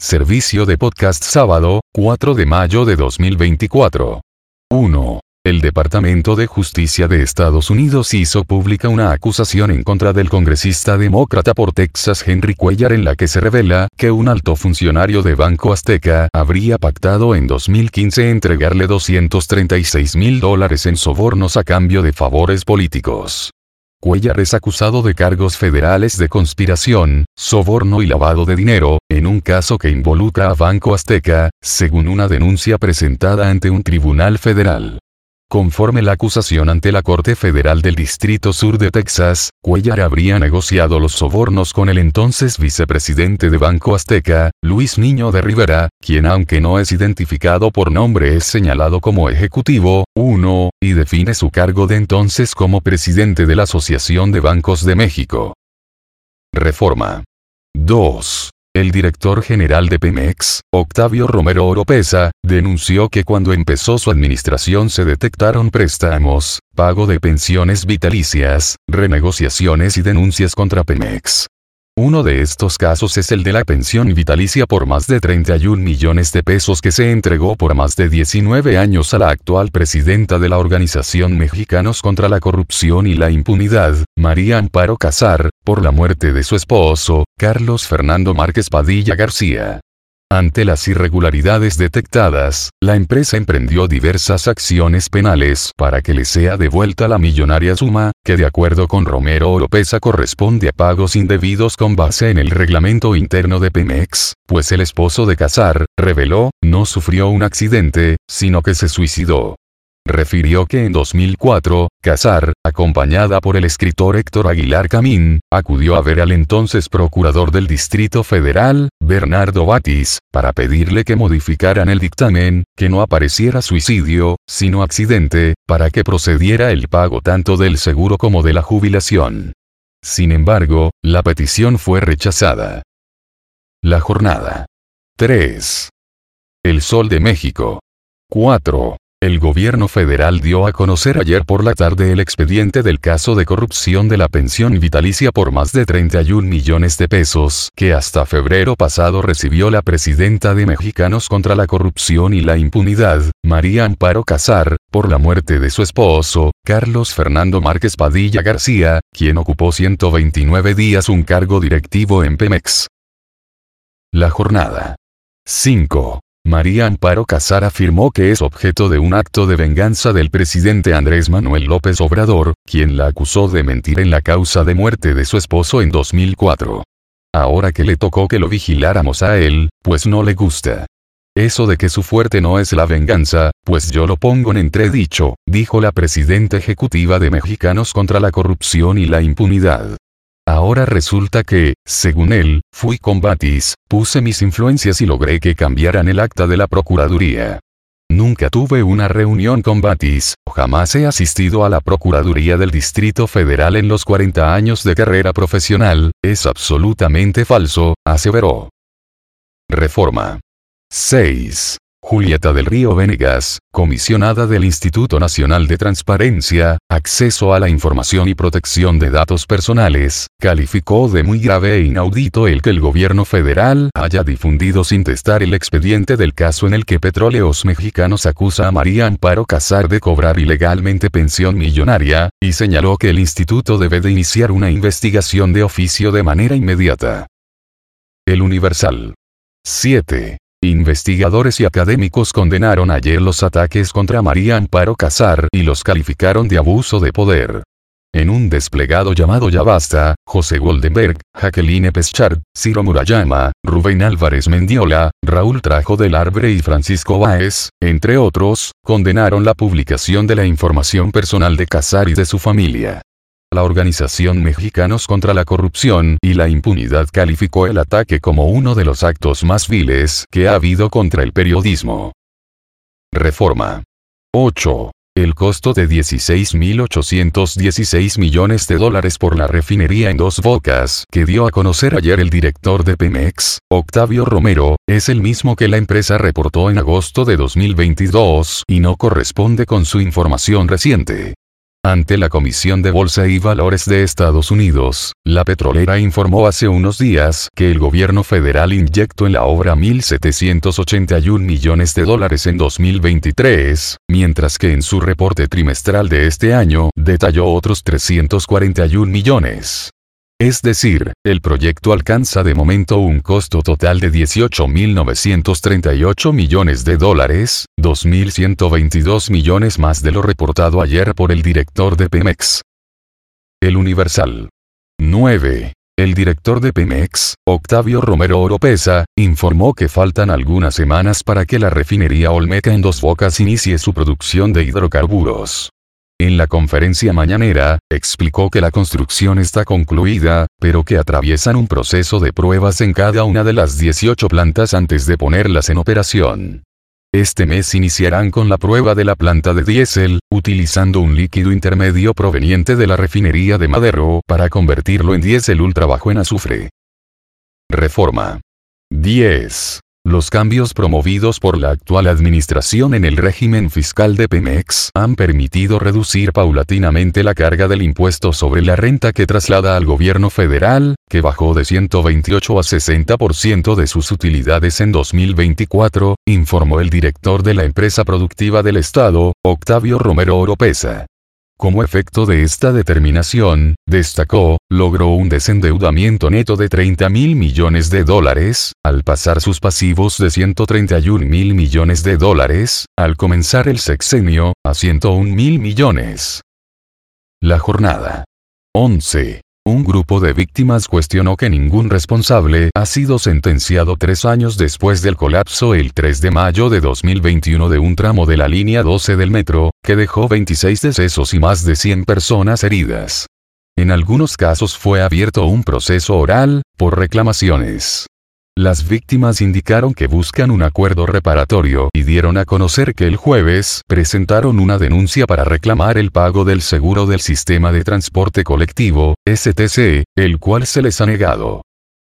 Servicio de podcast sábado, 4 de mayo de 2024. 1. El Departamento de Justicia de Estados Unidos hizo pública una acusación en contra del congresista demócrata por Texas Henry Cuellar en la que se revela que un alto funcionario de Banco Azteca habría pactado en 2015 entregarle $236,000 en sobornos a cambio de favores políticos. Cuellar es acusado de cargos federales de conspiración, soborno y lavado de dinero, en un caso que involucra a Banco Azteca, según una denuncia presentada ante un tribunal federal. Conforme la acusación ante la Corte Federal del Distrito Sur de Texas, Cuellar habría negociado los sobornos con el entonces vicepresidente de Banco Azteca, Luis Niño de Rivera, quien aunque no es identificado por nombre es señalado como Ejecutivo 1, y define su cargo de entonces como presidente de la Asociación de Bancos de México. Reforma. 2. El director general de Pemex, Octavio Romero Oropeza, denunció que cuando empezó su administración se detectaron préstamos, pago de pensiones vitalicias, renegociaciones y denuncias contra Pemex. Uno de estos casos es el de la pensión vitalicia por más de 31 millones de pesos que se entregó por más de 19 años a la actual presidenta de la organización Mexicanos contra la Corrupción y la Impunidad, María Amparo Casar, por la muerte de su esposo, Carlos Fernando Márquez Padilla García. Ante las irregularidades detectadas, la empresa emprendió diversas acciones penales para que le sea devuelta la millonaria suma, que de acuerdo con Romero Oropeza corresponde a pagos indebidos con base en el reglamento interno de Pemex, pues el esposo de Casar, reveló, no sufrió un accidente, sino que se suicidó. Refirió que en 2004, Casar, acompañada por el escritor Héctor Aguilar Camín, acudió a ver al entonces procurador del Distrito Federal, Bernardo Batis, para pedirle que modificaran el dictamen, que no apareciera suicidio, sino accidente, para que procediera el pago tanto del seguro como de la jubilación. Sin embargo, la petición fue rechazada. La jornada. 3. El Sol de México. 4. El gobierno federal dio a conocer ayer por la tarde el expediente del caso de corrupción de la pensión vitalicia por más de 31 millones de pesos que hasta febrero pasado recibió la presidenta de Mexicanos contra la Corrupción y la Impunidad, María Amparo Casar, por la muerte de su esposo, Carlos Fernando Márquez Padilla García, quien ocupó 129 días un cargo directivo en Pemex. La jornada. 5. María Amparo Casar afirmó que es objeto de un acto de venganza del presidente Andrés Manuel López Obrador, quien la acusó de mentir en la causa de muerte de su esposo en 2004. Ahora que le tocó que lo vigiláramos a él, pues no le gusta. Eso de que su fuerte no es la venganza, pues yo lo pongo en entredicho, dijo la presidenta ejecutiva de Mexicanos contra la Corrupción y la Impunidad. Ahora resulta que, según él, fui con Batis, puse mis influencias y logré que cambiaran el acta de la Procuraduría. Nunca tuve una reunión con Batis, jamás he asistido a la Procuraduría del Distrito Federal en los 40 años de carrera profesional, es absolutamente falso, aseveró. Reforma. 6. Julieta del Río Venegas, comisionada del Instituto Nacional de Transparencia, Acceso a la Información y Protección de Datos Personales, calificó de muy grave e inaudito el que el gobierno federal haya difundido sin testar el expediente del caso en el que Petróleos Mexicanos acusa a María Amparo Casar de cobrar ilegalmente pensión millonaria, y señaló que el instituto debe de iniciar una investigación de oficio de manera inmediata. El Universal. 7. Investigadores y académicos condenaron ayer los ataques contra María Amparo Casar y los calificaron de abuso de poder. En un desplegado llamado Ya Basta, José Goldenberg, Jacqueline Peschart, Ciro Murayama, Rubén Álvarez Mendiola, Raúl Trajo del Arbre y Francisco Báez, entre otros, condenaron la publicación de la información personal de Casar y de su familia. La organización Mexicanos contra la Corrupción y la Impunidad calificó el ataque como uno de los actos más viles que ha habido contra el periodismo. Reforma. 8. El costo de $16,816 millones por la refinería en Dos Bocas, que dio a conocer ayer el director de Pemex, Octavio Romero, es el mismo que la empresa reportó en agosto de 2022 y no corresponde con su información reciente. Ante la Comisión de Bolsa y Valores de Estados Unidos, la petrolera informó hace unos días que el gobierno federal inyectó en la obra $1.781 millones en 2023, mientras que en su reporte trimestral de este año detalló otros 341 millones. Es decir, el proyecto alcanza de momento un costo total de $18.938 millones, 2.122 millones más de lo reportado ayer por el director de Pemex. El Universal. 9. El director de Pemex, Octavio Romero Oropesa, informó que faltan algunas semanas para que la refinería Olmeca en Dos Bocas inicie su producción de hidrocarburos. En la conferencia mañanera, explicó que la construcción está concluida, pero que atraviesan un proceso de pruebas en cada una de las 18 plantas antes de ponerlas en operación. Este mes iniciarán con la prueba de la planta de diésel, utilizando un líquido intermedio proveniente de la refinería de Madero para convertirlo en diésel ultra bajo en azufre. Reforma. 10. Los cambios promovidos por la actual administración en el régimen fiscal de Pemex han permitido reducir paulatinamente la carga del impuesto sobre la renta que traslada al gobierno federal, que bajó de 128 a 60% de sus utilidades en 2024, informó el director de la empresa productiva del Estado, Octavio Romero Oropesa. Como efecto de esta determinación, destacó, logró un desendeudamiento neto de $30.000 millones, al pasar sus pasivos de $131.000 millones, al comenzar el sexenio, a $101.000 millones. La jornada. 11. Un grupo de víctimas cuestionó que ningún responsable ha sido sentenciado 3 años después del colapso el 3 de mayo de 2021 de un tramo de la línea 12 del metro, que dejó 26 decesos y más de 100 personas heridas. En algunos casos fue abierto un proceso oral, por reclamaciones. Las víctimas indicaron que buscan un acuerdo reparatorio y dieron a conocer que el jueves presentaron una denuncia para reclamar el pago del seguro del sistema de transporte colectivo, STC, el cual se les ha negado.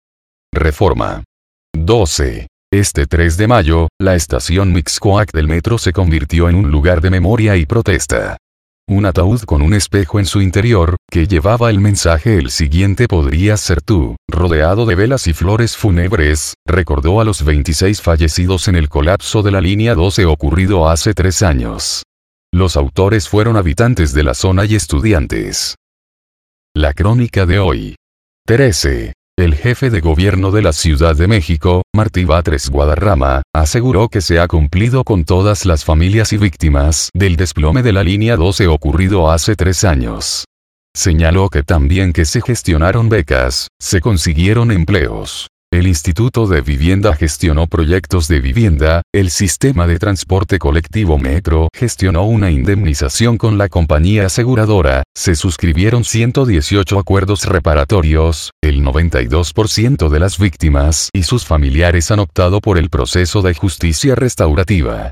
Reforma. 12. Este 3 de mayo, la estación Mixcoac del metro se convirtió en un lugar de memoria y protesta. Un ataúd con un espejo en su interior, que llevaba el mensaje "El siguiente podrías ser tú", rodeado de velas y flores fúnebres, recordó a los 26 fallecidos en el colapso de la línea 12 ocurrido hace 3 años. Los autores fueron habitantes de la zona y estudiantes. La crónica de hoy. 13. El jefe de gobierno de la Ciudad de México, Martí Batres Guadarrama, aseguró que se ha cumplido con todas las familias y víctimas del desplome de la línea 12 ocurrido hace 3 años. Señaló que también que se gestionaron becas, se consiguieron empleos. El Instituto de Vivienda gestionó proyectos de vivienda, el sistema de transporte colectivo Metro gestionó una indemnización con la compañía aseguradora, se suscribieron 118 acuerdos reparatorios, el 92% de las víctimas y sus familiares han optado por el proceso de justicia restaurativa.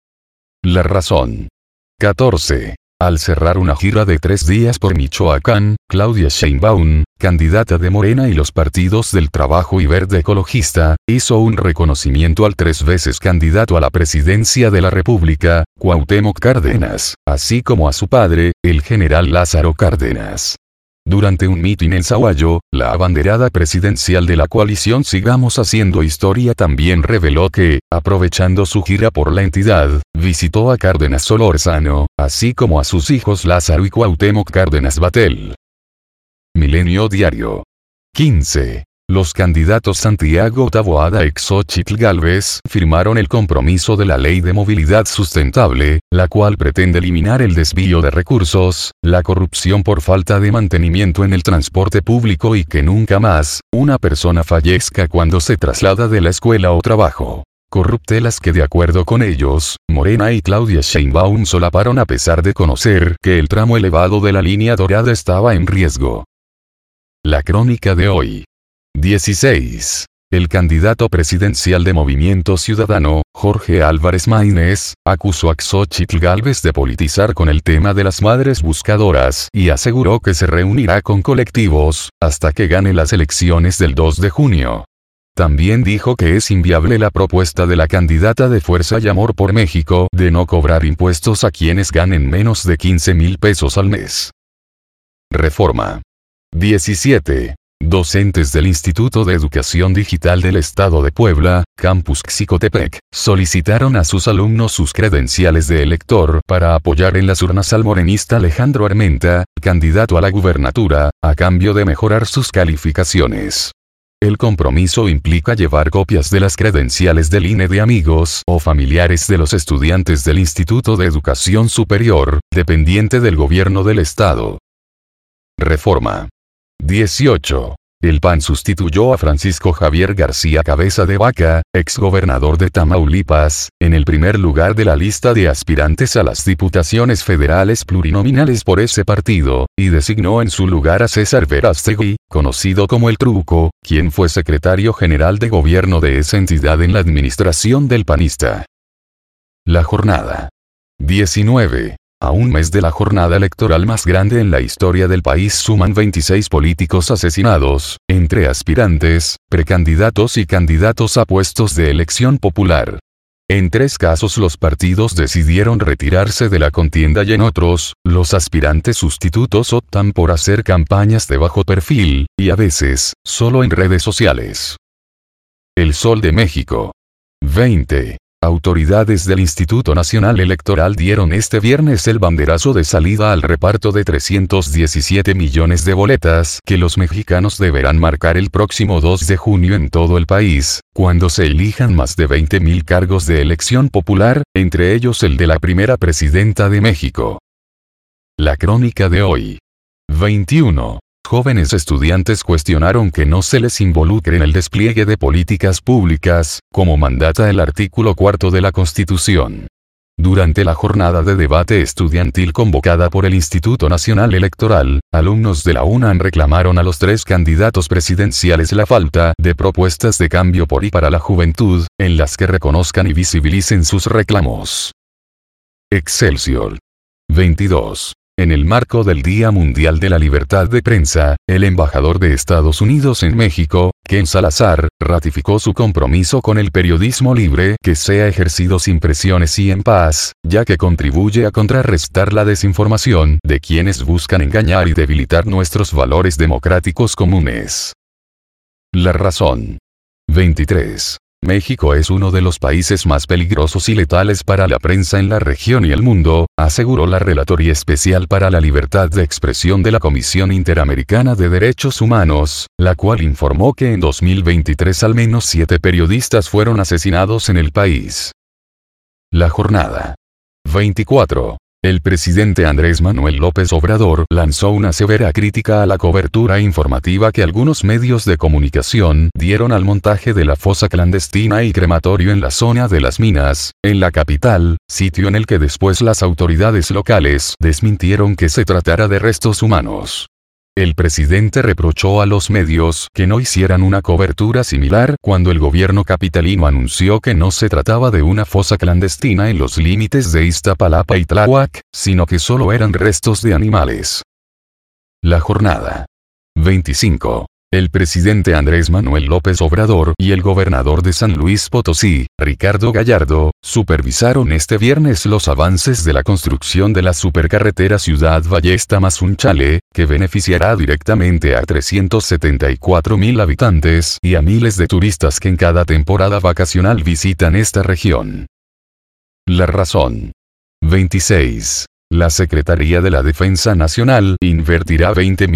La razón. 14. Al cerrar una gira de 3 días por Michoacán, Claudia Sheinbaum, candidata de Morena y los partidos del Trabajo y Verde Ecologista, hizo un reconocimiento al 3 veces candidato a la presidencia de la República, Cuauhtémoc Cárdenas, así como a su padre, el general Lázaro Cárdenas. Durante un mitin en Sahuayo, la abanderada presidencial de la coalición Sigamos Haciendo Historia también reveló que, aprovechando su gira por la entidad, visitó a Cárdenas Solórzano, así como a sus hijos Lázaro y Cuauhtémoc Cárdenas Batel. Milenio Diario. 15. Los candidatos Santiago Taboada y Xóchitl Gálvez firmaron el compromiso de la Ley de Movilidad Sustentable, la cual pretende eliminar el desvío de recursos, la corrupción por falta de mantenimiento en el transporte público y que nunca más, una persona fallezca cuando se traslada de la escuela o trabajo. Corruptelas que de acuerdo con ellos, Morena y Claudia Sheinbaum solaparon a pesar de conocer que el tramo elevado de la línea dorada estaba en riesgo. La crónica de hoy. 16. El candidato presidencial de Movimiento Ciudadano, Jorge Álvarez Maínez, acusó a Xóchitl Gálvez de politizar con el tema de las madres buscadoras y aseguró que se reunirá con colectivos, hasta que gane las elecciones del 2 de junio. También dijo que es inviable la propuesta de la candidata de Fuerza y Amor por México de no cobrar impuestos a quienes ganen menos de 15,000 pesos al mes. Reforma. 17. Docentes del Instituto de Educación Digital del Estado de Puebla, Campus Xicotepec, solicitaron a sus alumnos sus credenciales de elector para apoyar en las urnas al morenista Alejandro Armenta, candidato a la gubernatura, a cambio de mejorar sus calificaciones. El compromiso implica llevar copias de las credenciales del INE de amigos o familiares de los estudiantes del Instituto de Educación Superior, dependiente del gobierno del estado. Reforma. 18. El PAN sustituyó a Francisco Javier García Cabeza de Vaca, exgobernador de Tamaulipas, en el primer lugar de la lista de aspirantes a las diputaciones federales plurinominales por ese partido, y designó en su lugar a César Verástegui, conocido como El Truco, quien fue secretario general de gobierno de esa entidad en la administración del panista. La jornada. 19. A un mes de la jornada electoral más grande en la historia del país suman 26 políticos asesinados, entre aspirantes, precandidatos y candidatos a puestos de elección popular. En 3 casos los partidos decidieron retirarse de la contienda y en otros, los aspirantes sustitutos optan por hacer campañas de bajo perfil, y a veces, solo en redes sociales. El Sol de México. 20. Autoridades del Instituto Nacional Electoral dieron este viernes el banderazo de salida al reparto de 317 millones de boletas que los mexicanos deberán marcar el próximo 2 de junio en todo el país, cuando se elijan más de 20,000 cargos de elección popular, entre ellos el de la primera presidenta de México. La crónica de hoy. 21. Jóvenes estudiantes cuestionaron que no se les involucre en el despliegue de políticas públicas, como mandata el artículo 4 de la Constitución. Durante la jornada de debate estudiantil convocada por el Instituto Nacional Electoral, alumnos de la UNAM reclamaron a los 3 candidatos presidenciales la falta de propuestas de cambio por y para la juventud, en las que reconozcan y visibilicen sus reclamos. Excelsior. 22. En el marco del Día Mundial de la Libertad de Prensa, el embajador de Estados Unidos en México, Ken Salazar, ratificó su compromiso con el periodismo libre que sea ejercido sin presiones y en paz, ya que contribuye a contrarrestar la desinformación de quienes buscan engañar y debilitar nuestros valores democráticos comunes. La razón. 23. México es uno de los países más peligrosos y letales para la prensa en la región y el mundo, aseguró la Relatoría Especial para la Libertad de Expresión de la Comisión Interamericana de Derechos Humanos, la cual informó que en 2023 al menos 7 periodistas fueron asesinados en el país. La jornada. 24. El presidente Andrés Manuel López Obrador lanzó una severa crítica a la cobertura informativa que algunos medios de comunicación dieron al montaje de la fosa clandestina y crematorio en la zona de Las Minas, en la capital, sitio en el que después las autoridades locales desmintieron que se tratara de restos humanos. El presidente reprochó a los medios que no hicieran una cobertura similar cuando el gobierno capitalino anunció que no se trataba de una fosa clandestina en los límites de Iztapalapa y Tláhuac, sino que solo eran restos de animales. La jornada. 25. El presidente Andrés Manuel López Obrador y el gobernador de San Luis Potosí, Ricardo Gallardo, supervisaron este viernes los avances de la construcción de la supercarretera Ciudad Valles-Tamazunchale, que beneficiará directamente a 374,000 habitantes y a miles de turistas que en cada temporada vacacional visitan esta región. La razón. 26. La Secretaría de la Defensa Nacional invertirá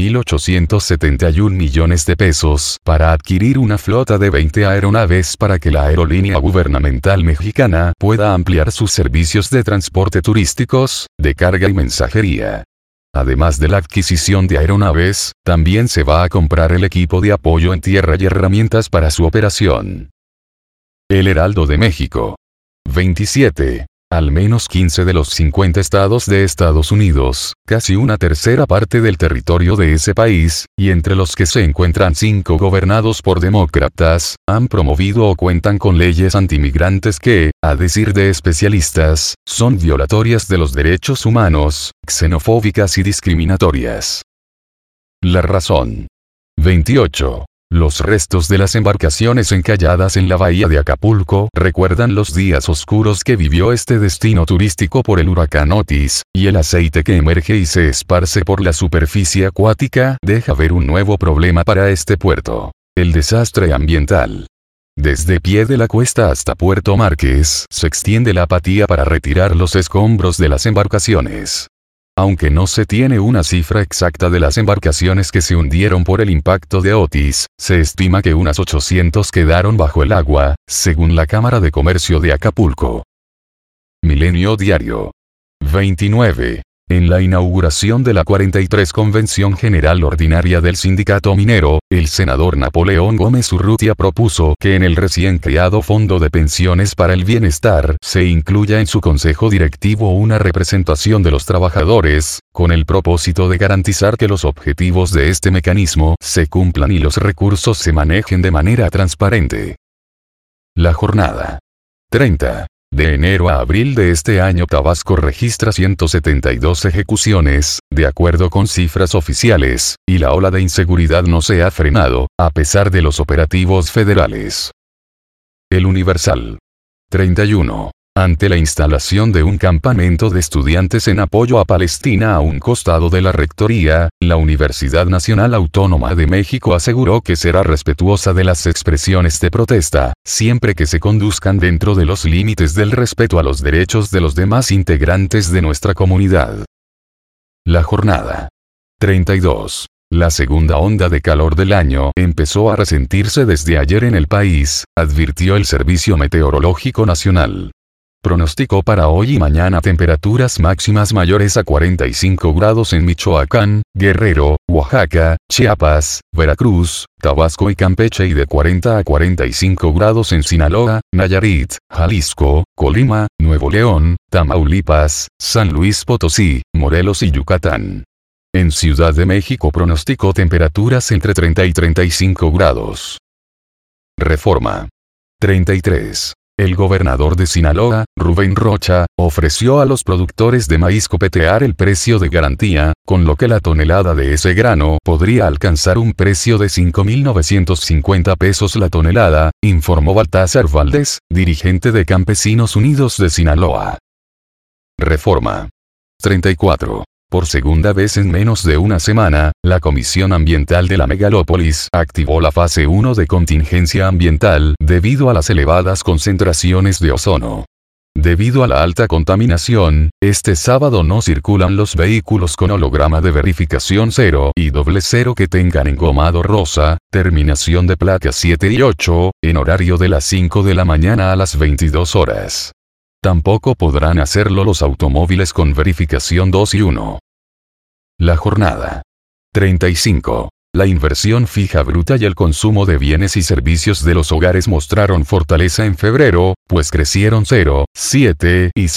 20,871 millones de pesos para adquirir una flota de 20 aeronaves para que la aerolínea gubernamental mexicana pueda ampliar sus servicios de transporte turísticos, de carga y mensajería. Además de la adquisición de aeronaves, también se va a comprar el equipo de apoyo en tierra y herramientas para su operación. El Heraldo de México. 27. Al menos 15 de los 50 estados de Estados Unidos, casi una tercera parte del territorio de ese país, y entre los que se encuentran 5 gobernados por demócratas, han promovido o cuentan con leyes antimigrantes que, a decir de especialistas, son violatorias de los derechos humanos, xenofóbicas y discriminatorias. La razón. 28. Los restos de las embarcaciones encalladas en la bahía de Acapulco recuerdan los días oscuros que vivió este destino turístico por el huracán Otis, y el aceite que emerge y se esparce por la superficie acuática deja ver un nuevo problema para este puerto: el desastre ambiental. Desde Pie de la Cuesta hasta Puerto Márquez se extiende la apatía para retirar los escombros de las embarcaciones. Aunque no se tiene una cifra exacta de las embarcaciones que se hundieron por el impacto de Otis, se estima que unas 800 quedaron bajo el agua, según la Cámara de Comercio de Acapulco. Milenio Diario. 29. En la inauguración de la 43 Convención General Ordinaria del Sindicato Minero, el senador Napoleón Gómez Urrutia propuso que en el recién creado Fondo de Pensiones para el Bienestar se incluya en su consejo directivo una representación de los trabajadores, con el propósito de garantizar que los objetivos de este mecanismo se cumplan y los recursos se manejen de manera transparente. La jornada. 30. De enero a abril de este año Tabasco registra 172 ejecuciones, de acuerdo con cifras oficiales, y la ola de inseguridad no se ha frenado, a pesar de los operativos federales. El Universal. 31. Ante la instalación de un campamento de estudiantes en apoyo a Palestina a un costado de la Rectoría, la Universidad Nacional Autónoma de México aseguró que será respetuosa de las expresiones de protesta, siempre que se conduzcan dentro de los límites del respeto a los derechos de los demás integrantes de nuestra comunidad. La jornada. 32. La segunda onda de calor del año empezó a resentirse desde ayer en el país, advirtió el Servicio Meteorológico Nacional. Pronosticó para hoy y mañana temperaturas máximas mayores a 45 grados en Michoacán, Guerrero, Oaxaca, Chiapas, Veracruz, Tabasco y Campeche y de 40 a 45 grados en Sinaloa, Nayarit, Jalisco, Colima, Nuevo León, Tamaulipas, San Luis Potosí, Morelos y Yucatán. En Ciudad de México pronosticó temperaturas entre 30 y 35 grados. Reforma. 33. El gobernador de Sinaloa, Rubén Rocha, ofreció a los productores de maíz copetear el precio de garantía, con lo que la tonelada de ese grano podría alcanzar un precio de 5,950 pesos la tonelada, informó Baltázar Valdés, dirigente de Campesinos Unidos de Sinaloa. Reforma. 34. Por segunda vez en menos de una semana, la Comisión Ambiental de la Megalópolis activó la fase 1 de contingencia ambiental debido a las elevadas concentraciones de ozono. Debido a la alta contaminación, este sábado no circulan los vehículos con holograma de verificación 0 y 00 que tengan engomado rosa, terminación de placa 7 y 8, en horario de las 5 de la mañana a las 22 horas. Tampoco podrán hacerlo los automóviles con verificación 2 y 1. La jornada. 35. La inversión fija bruta y el consumo de bienes y servicios de los hogares mostraron fortaleza en febrero, pues crecieron 0,7 y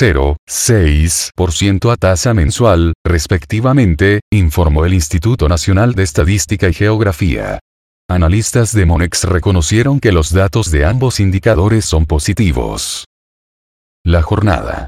0,6% a tasa mensual, respectivamente, informó el Instituto Nacional de Estadística y Geografía. Analistas de Monex reconocieron que los datos de ambos indicadores son positivos. La jornada.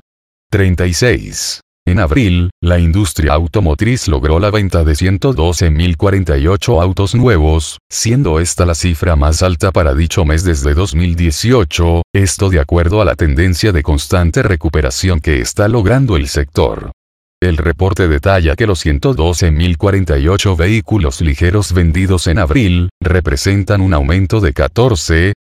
36. En abril, la industria automotriz logró la venta de 112.048 autos nuevos, siendo esta la cifra más alta para dicho mes desde 2018, esto de acuerdo a la tendencia de constante recuperación que está logrando el sector. El reporte detalla que los 112.048 vehículos ligeros vendidos en abril, representan un aumento de 14,8%,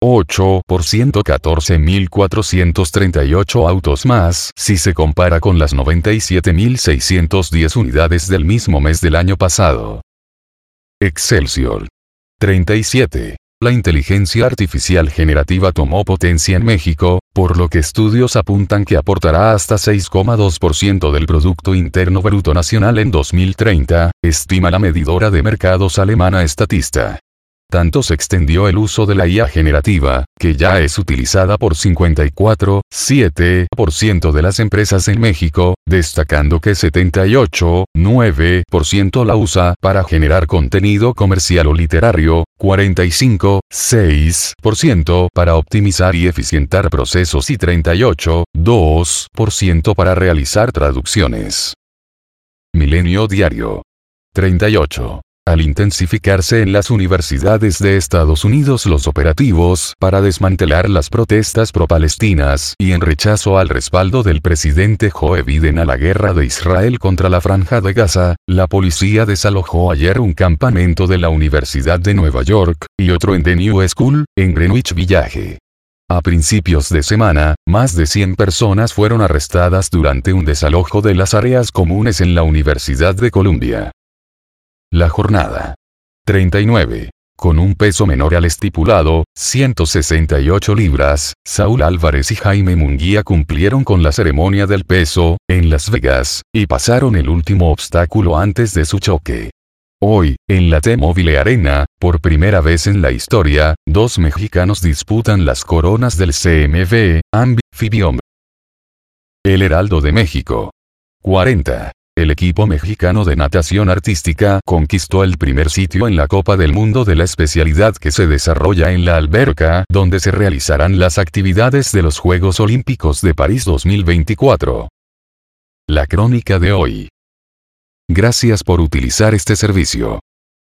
14.438 autos más, si se compara con las 97.610 unidades del mismo mes del año pasado. Excelsior. 37. La inteligencia artificial generativa tomó potencia en México, por lo que estudios apuntan que aportará hasta 6,2% del Producto Interno Bruto Nacional en 2030, estima la medidora de mercados alemana Statista. Tanto se extendió el uso de la IA generativa, que ya es utilizada por 54,7% de las empresas en México, destacando que 78,9% la usa para generar contenido comercial o literario, 45,6% para optimizar y eficientar procesos y 38,2% para realizar traducciones. Milenio Diario. 38. Al intensificarse en las universidades de Estados Unidos los operativos para desmantelar las protestas pro-palestinas y en rechazo al respaldo del presidente Joe Biden a la guerra de Israel contra la Franja de Gaza, la policía desalojó ayer un campamento de la Universidad de Nueva York, y otro en The New School, en Greenwich Village. A principios de semana, más de 100 personas fueron arrestadas durante un desalojo de las áreas comunes en la Universidad de Columbia. La jornada 39. Con un peso menor al estipulado, 168 libras, Saúl Álvarez y Jaime Munguía cumplieron con la ceremonia del peso, en Las Vegas, y pasaron el último obstáculo antes de su choque. Hoy, en la T-Mobile Arena, por primera vez en la historia, dos mexicanos disputan las coronas del CMB, Amphibian. El Heraldo de México. 40. El equipo mexicano de natación artística conquistó el primer sitio en la Copa del Mundo de la especialidad que se desarrolla en la alberca donde se realizarán las actividades de los Juegos Olímpicos de París 2024. La crónica de hoy. Gracias por utilizar este servicio.